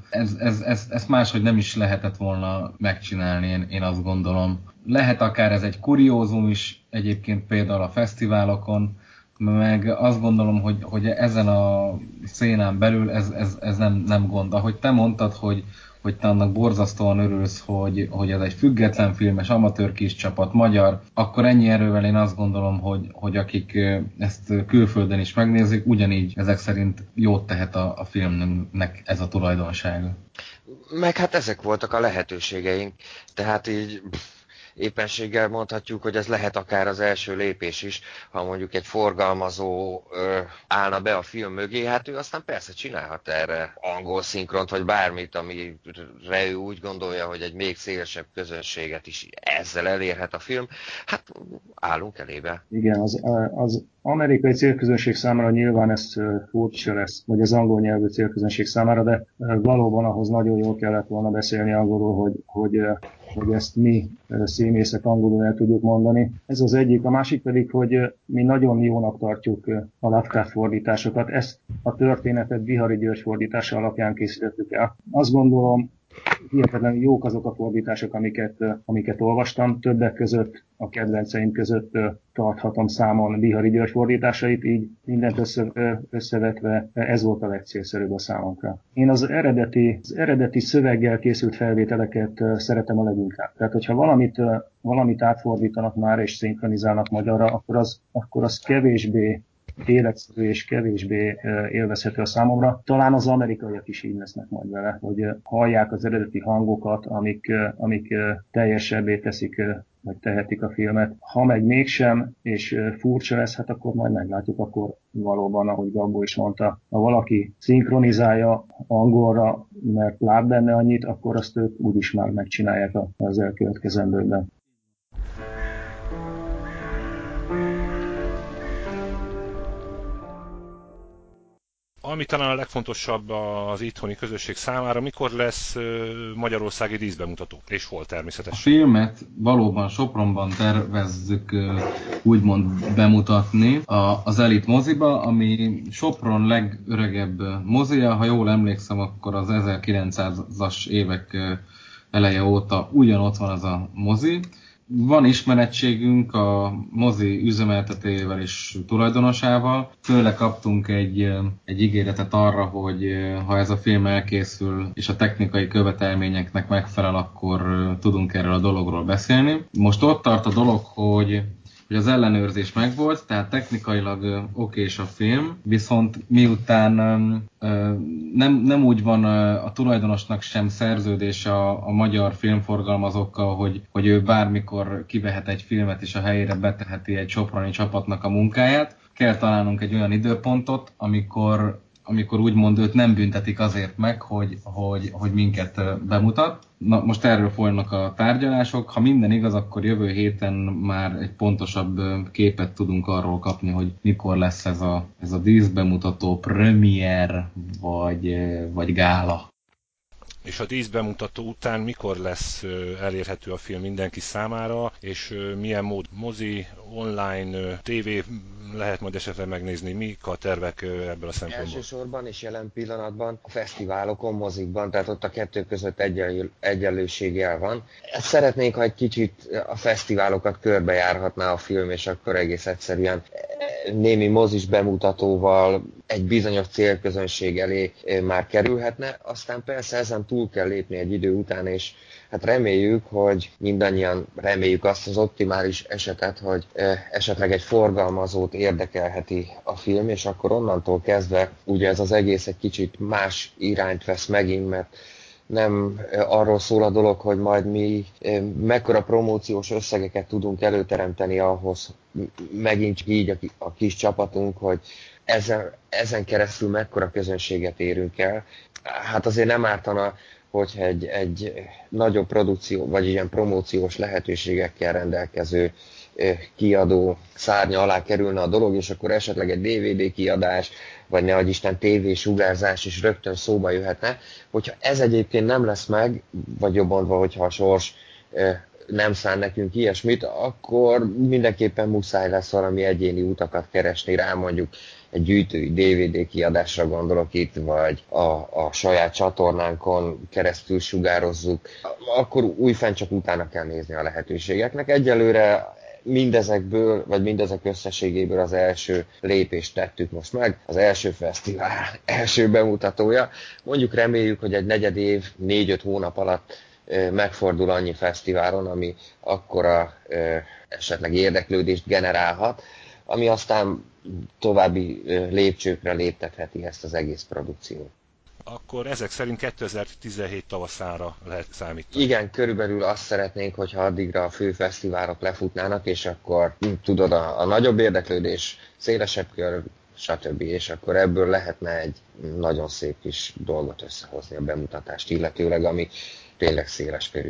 Ezt máshogy nem is lehetett volna megcsinálni, én azt gondolom. Lehet akár ez egy kuriózum is egyébként például a fesztiválokon, meg azt gondolom, hogy ezen a szénán belül ez nem gond. Ahogy te mondtad, hogy te annak borzasztóan örülsz, hogy ez egy független filmes, amatőr kis csapat, magyar, akkor ennyi erővel én azt gondolom, hogy akik ezt külföldön is megnézik, ugyanígy ezek szerint jót tehet a filmnek ez a tulajdonsága. Meg hát ezek voltak a lehetőségeink, tehát így éppenséggel mondhatjuk, hogy ez lehet akár az első lépés is, ha mondjuk egy forgalmazó állna be a film mögé, hát ő aztán persze csinálhat erre angol szinkront, vagy bármit, amire ő úgy gondolja, hogy egy még szélesebb közönséget is ezzel elérhet a film. Hát állunk elébe. Igen, az amerikai célközönség számára nyilván ez furcsa lesz, vagy az angol nyelvű célközönség számára, de valóban ahhoz nagyon jól kellett volna beszélni angolul, hogy ezt mi színészek angolul el tudjuk mondani. Ez az egyik. A másik pedig, hogy mi nagyon jónak tartjuk a Lovecraft fordításokat. Ezt a történetet Bihari György fordítása alapján készítettük el. Azt gondolom, hihetetlenül jók azok a fordítások, amiket olvastam. Többek között a kedvenceim között tarthatom számon Bihari György fordításait, így mindent összevetve ez volt a legcélszerűbb a számunkra. Én az eredeti szöveggel készült felvételeket szeretem a leginkább. Tehát, hogyha valamit átfordítanak már és szinkronizálnak magyarra, akkor az kevésbé életszerű és kevésbé élvezhető a számomra. Talán az amerikaiak is így lesznek majd vele, hogy hallják az eredeti hangokat, amik teljesebbé teszik, vagy tehetik a filmet. Ha meg mégsem, és furcsa lesz, hát akkor majd meglátjuk, akkor valóban, ahogy Gabó is mondta, ha valaki szinkronizálja angolra, mert lát benne annyit, akkor azt ők úgyis már megcsinálják az elkövetkezendőkben. Ami talán a legfontosabb az itthoni közösség számára, mikor lesz magyarországi díszbemutató, és hol természetesen? A filmet valóban Sopronban tervezzük úgymond bemutatni az Elit moziba, ami Sopron legöregebb mozija, ha jól emlékszem, akkor az 1900-as évek eleje óta ugyanott van az a mozi. Van ismerettségünk a mozi üzemeltetőjével és tulajdonosával. Tőle kaptunk egy ígéretet arra, hogy ha ez a film elkészül és a technikai követelményeknek megfelel, akkor tudunk erről a dologról beszélni. Most ott tart a dolog, hogy az ellenőrzés megvolt, tehát technikailag okés a film, viszont miután nem úgy van a tulajdonosnak sem szerződése a magyar filmforgalmazókkal, hogy ő bármikor kivehet egy filmet és a helyére beteheti egy soproni csapatnak a munkáját. Kell találnunk egy olyan időpontot, amikor amikor úgymond őt nem büntetik azért meg, hogy minket bemutat. Na, most erről folynak a tárgyalások. Ha minden igaz, akkor jövő héten már egy pontosabb képet tudunk arról kapni, hogy mikor lesz ez a díszbemutató, premier vagy gála. És a díszbemutató után mikor lesz elérhető a film mindenki számára, és milyen mód, mozi, online, tévé lehet majd esetleg megnézni, mik a tervek ebből a szempontból? Elsősorban és jelen pillanatban a fesztiválokon, mozikban, tehát ott a kettő között egyenlőség el van. Szeretnénk, ha egy kicsit a fesztiválokat körbejárhatná a film, és akkor egész egyszerűen némi mozis bemutatóval egy bizonyos célközönség elé már kerülhetne, aztán persze ezen túl kell lépni egy idő után, és hát reméljük, hogy mindannyian reméljük azt az optimális esetet, hogy esetleg egy forgalmazót érdekelheti a film, és akkor onnantól kezdve ugye ez az egész egy kicsit más irányt vesz megint, mert nem arról szól a dolog, hogy majd mi mekkora promóciós összegeket tudunk előteremteni ahhoz, megint így a kis csapatunk, hogy ezen keresztül mekkora közönséget érünk el. Hát azért nem ártana, hogyha egy nagyobb produkció, vagy ilyen promóciós lehetőségekkel rendelkező kiadó szárnya alá kerülne a dolog, és akkor esetleg egy DVD kiadás, vagy nehogy Isten tévésugárzás is rögtön szóba jöhetne. Hogyha ez egyébként nem lesz meg, vagy jobb mondva, hogyha a sors nem szán nekünk ilyesmit, akkor mindenképpen muszáj lesz valami egyéni utakat keresni rá, mondjuk egy gyűjtői DVD kiadásra gondolok itt, vagy a saját csatornánkon keresztül sugározzuk, akkor újfent csak utána kell nézni a lehetőségeknek. Egyelőre mindezekből, vagy mindezek összességéből az első lépést tettük most meg, az első fesztivál első bemutatója. Mondjuk reméljük, hogy egy negyed év, 4-5 hónap alatt megfordul annyi fesztiválon, ami akkora esetleg érdeklődést generálhat, ami aztán további lépcsőkre léptetheti ezt az egész produkciót. Akkor ezek szerint 2017 tavaszára lehet számítani. Igen, körülbelül azt szeretnénk, hogyha addigra a fő fesztiválok lefutnának, és akkor tudod, a nagyobb érdeklődés, szélesebb kör, stb. És akkor ebből lehetne egy nagyon szép kis dolgot összehozni a bemutatást, illetőleg ami tényleg széles körű.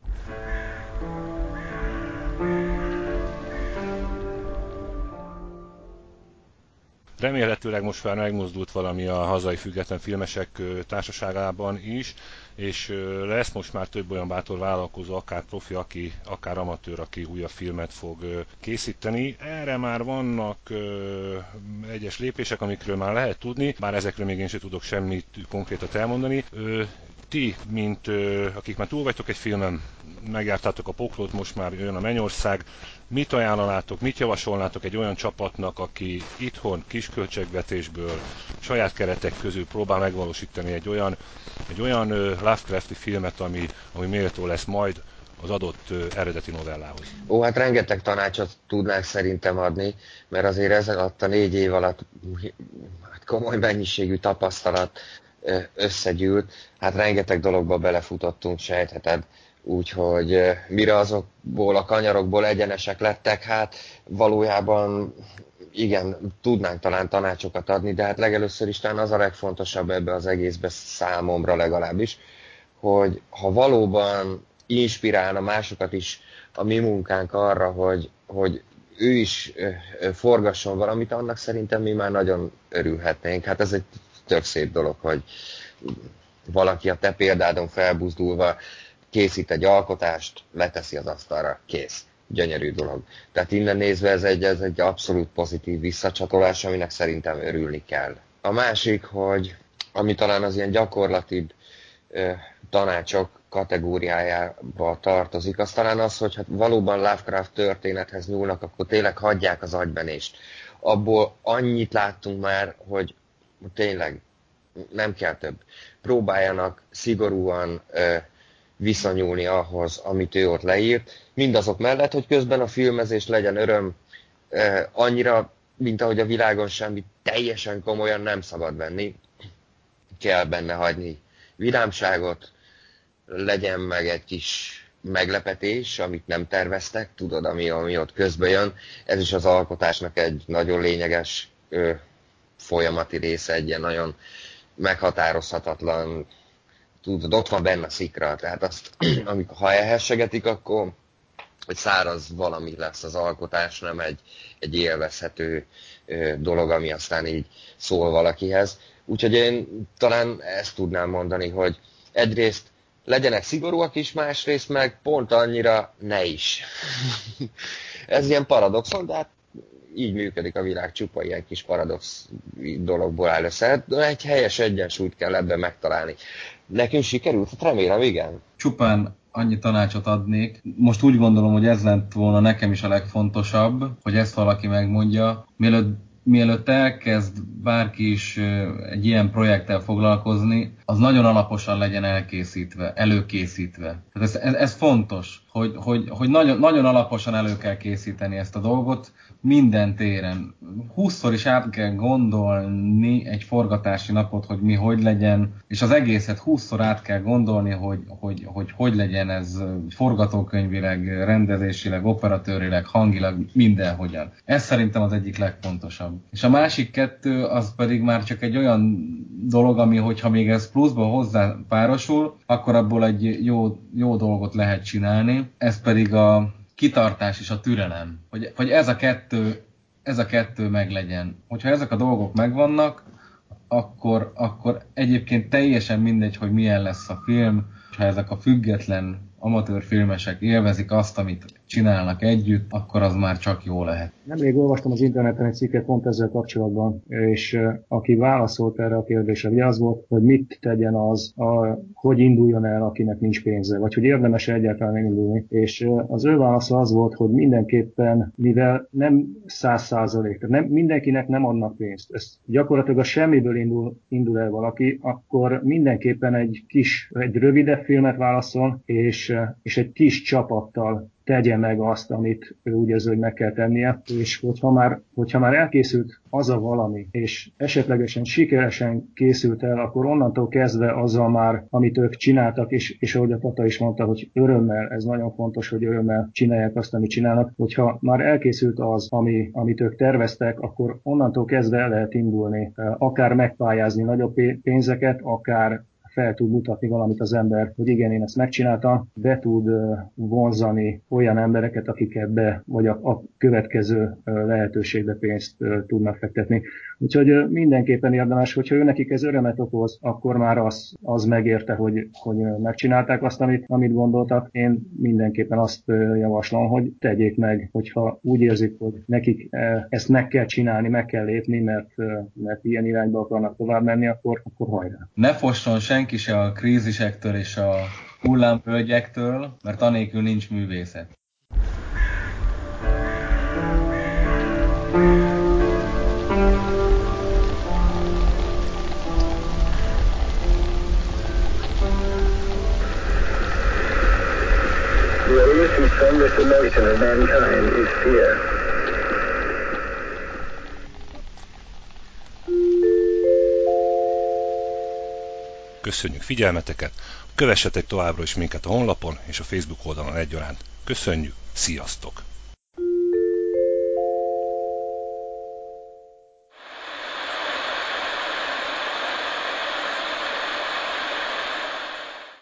Remélhetőleg most már megmozdult valami a hazai független filmesek társaságában is, és lesz most már több olyan bátor vállalkozó, akár profi, akár amatőr, aki újabb filmet fog készíteni. Erre már vannak egyes lépések, amikről már lehet tudni, bár ezekről még én sem tudok semmit konkrétat elmondani. Ti, mint akik már túl vagytok egy filmen, megjártátok a Poklot, most már jön a Mennyország, mit ajánlanátok, mit javasolnátok egy olyan csapatnak, aki itthon kis költségvetésből, saját keretek közül próbál megvalósítani egy olyan Lovecrafti filmet, ami méltó lesz majd az adott eredeti novellához? Ó, hát rengeteg tanácsot tudnánk szerintem adni, mert azért ez alatt a 4 év alatt komoly mennyiségű tapasztalat összegyűlt, hát rengeteg dologba belefutottunk, sejtheted, úgyhogy mire azokból a kanyarokból egyenesek lettek, hát valójában igen, tudnánk talán tanácsokat adni, de hát legelőször is talán az a legfontosabb ebbe az egészbe számomra legalábbis, hogy ha valóban inspirálna másokat is a mi munkánk arra, hogy ő is forgasson valamit, annak szerintem mi már nagyon örülhetnénk. Hát ez egy tök szép dolog, hogy valaki a te példádon felbuzdulva készít egy alkotást, leteszi az asztalra, kész. Gyönyörű dolog. Tehát innen nézve ez egy abszolút pozitív visszacsatolás, aminek szerintem örülni kell. A másik, hogy ami talán az ilyen gyakorlatibb tanácsok kategóriájába tartozik, az talán az, hogy hát valóban Lovecraft történethez nyúlnak, akkor tényleg hagyják az agybenést. Abból annyit láttunk már, hogy tényleg nem kell több. Próbáljanak szigorúan viszonyulni ahhoz, amit ő ott leírt, mindazok mellett, hogy közben a filmezés legyen öröm, annyira, mint ahogy a világon semmit teljesen komolyan nem szabad venni, kell benne hagyni vidámságot, legyen meg egy kis meglepetés, amit nem terveztek, tudod, ami ott közben jön. Ez is az alkotásnak egy nagyon lényeges folyamati része, egy ilyen nagyon meghatározhatatlan, tudod, ott van benne a szikra, tehát azt, amikor ha elhessegetik, akkor egy száraz valami lesz az alkotás, nem egy élvezhető dolog, ami aztán így szól valakihez. Úgyhogy én talán ezt tudnám mondani, hogy egyrészt legyenek szigorúak is, másrészt meg pont annyira ne is. Ez ilyen paradoxon, de hát így működik a világ, csupa ilyen kis paradox dologból áll össze. Egy helyes egyensúlyt kell ebben megtalálni. Nekünk sikerült? Hát remélem, igen. Csupán annyi tanácsot adnék. Most úgy gondolom, hogy ez lett volna nekem is a legfontosabb, hogy ezt valaki megmondja. Mielőtt elkezd bárki is egy ilyen projekttel foglalkozni, az nagyon alaposan legyen előkészítve. Tehát ez fontos, hogy nagyon, nagyon alaposan elő kell készíteni ezt a dolgot, minden téren. 20-szor is át kell gondolni egy forgatási napot, hogy mi hogy legyen, és az egészet 20-szor át kell gondolni, hogy legyen ez forgatókönyvileg, rendezésileg, operatőrileg, hangilag, mindenhogyan. Ez szerintem az egyik legfontosabb. És a másik kettő, az pedig már csak egy olyan dolog, ami, hogyha még ez pluszba hozzá párosul, akkor abból egy jó dolgot lehet csinálni. Ez pedig a kitartás és a türelem. Hogy ez a kettő meglegyen. Hogyha ezek a dolgok megvannak, akkor egyébként teljesen mindegy, hogy milyen lesz a film, ha ezek a független amatőr filmesek élvezik azt, amit csinálnak együtt, akkor az már csak jó lehet. Nemrég olvastam az interneten egy cikket pont ezzel kapcsolatban, és aki válaszolt erre a kérdésre, ugye az volt, hogy mit tegyen hogy induljon el, akinek nincs pénze, vagy hogy érdemes egyáltalán indulni. És az ő válasza az volt, hogy mindenképpen, mivel nem 100%, tehát mindenkinek nem adnak pénzt. Ez gyakorlatilag a semmiből indul el valaki, akkor mindenképpen egy rövidebb filmet válaszol, és egy kis csapattal tegye meg azt, amit ő úgy érzi, hogy meg kell tennie, és hogyha már elkészült az a valami, és esetlegesen sikeresen készült el, akkor onnantól kezdve azzal már, amit ők csináltak, és ahogy a Tata is mondta, hogy örömmel, ez nagyon fontos, hogy örömmel csinálják azt, amit csinálnak, hogyha már elkészült az, amit ők terveztek, akkor onnantól kezdve el lehet indulni, akár megpályázni nagyobb pénzeket, akár fel tud mutatni valamit az ember, hogy igen, én ezt megcsináltam, be tud vonzani olyan embereket, akik ebbe, vagy a következő lehetőségbe pénzt tudnak fektetni. Úgyhogy mindenképpen érdemes, hogyha nekik ez örömet okoz, akkor már az megérte, hogy megcsinálták azt, amit gondoltak. Én mindenképpen azt javaslom, hogy tegyék meg, hogyha úgy érzik, hogy nekik ezt meg kell csinálni, meg kell lépni, mert ilyen irányba akarnak tovább menni, akkor hajrá. Ne fosson senki se a krízisektől és a hullámvölgyektől, mert anélkül nincs művészet. The oldest and strongest emotion of mankind is fear. Köszönjük figyelmeteket, kövessetek továbbra is minket a honlapon és a Facebook oldalon egyaránt. Köszönjük, sziasztok!